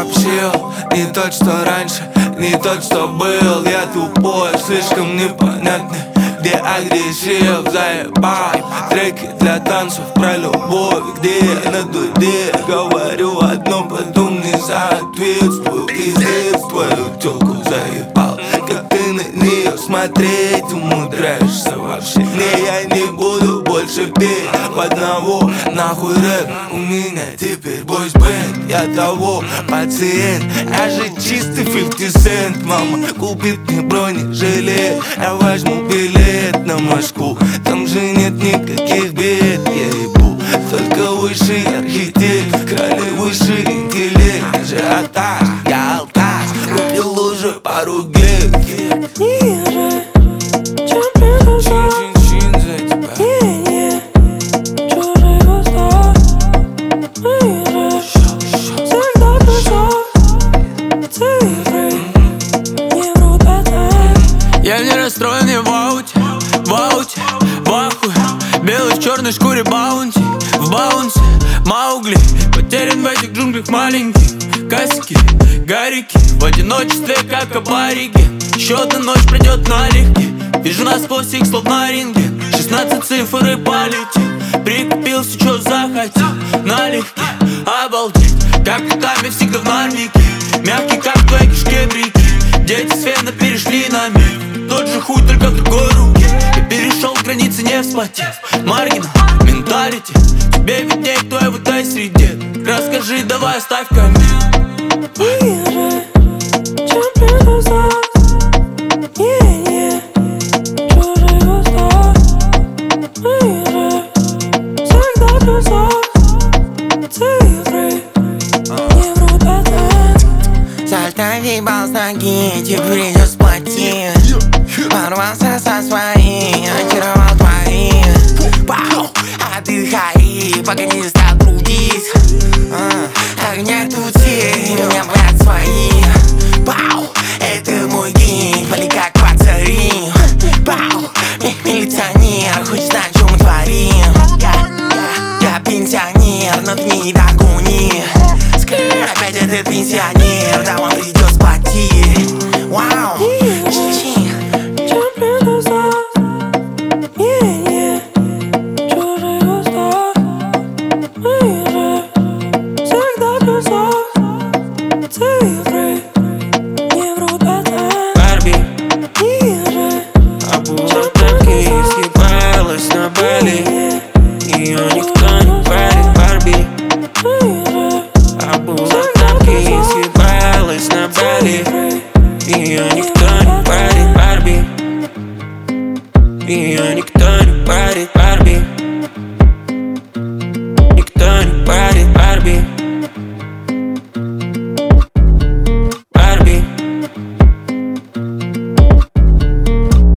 сообщил. Не тот, что раньше, не тот, что был. Я тупой, слишком непонятный, где агрессив. Заебал треки для танцев про любовь, где я на дуде говорю одно, потом не соответствую. Пиздец, твою тёлку заебал, как ты на нее смотреть умудряешься вообще. Не, я не буду больше петь в одного, нахуй рэп. У меня теперь бойс-бэнд, я того пациент. Я же чистый 50 Cent. Мама купит мне бронежилет, я возьму билет на Москву. Там же нет никаких бед, я ебу только высший архитект, крали высший интеллект. Ажиотаж, я алкаш, купил уже пару гель. Ниже, чем предусал. Чин-чин за тебя. Чужой восторг. Ниже, всегда писал. Цифры не врут пацан. Я не расстроен, я в ауте, в ахуе. Белый в черной шкуре баунти, в баунсе Маугли, потерян в этих джунглях маленьких. Касики, гарики, в одиночестве как абариги. Еще одна ночь придет налегке, вижу насквозь их слов на ринге. 16 цифр и полетит, прикупил все, что захотел. Налегке, обалдеть, как руками всегда в норвике. Мягкий, как твои кишки-брики. Дети с фена перешли на мир, тот же хуй, только в другой руке. Я перешел границы, не вспотев. Маргинал, менталити, тебе видней, кто я в этой среде. Расскажи, давай, оставь коммент. Ниже, чем предусал. Чужой восторг. Ниже, всегда писал. Цифры не врут пацан. Сальто въебал с ноги, теперь идет сплотин. Порвался со своим, очаровал твоим. Пау, отдыхай, пока не стал трудить. Огня тут все, меня брат свои. Пау, это мой гимн, пали как пацарин. Пау, милиционер, хочешь знать, что мы творим. Я пенсионер, но ты не догони. Опять этот пенсионер, да он придет сплотить. Вау, Чем предусал. Чужой восторг. Ниже, всегда писал. Цифры не врут пацан. Барби, Ниже, обула тапки, съебалась на Бали. Ее никто не парит. Барби, ниже, обула тапки, съебалась на Бали. Ее никто не парит. Барби, ее никто не парит.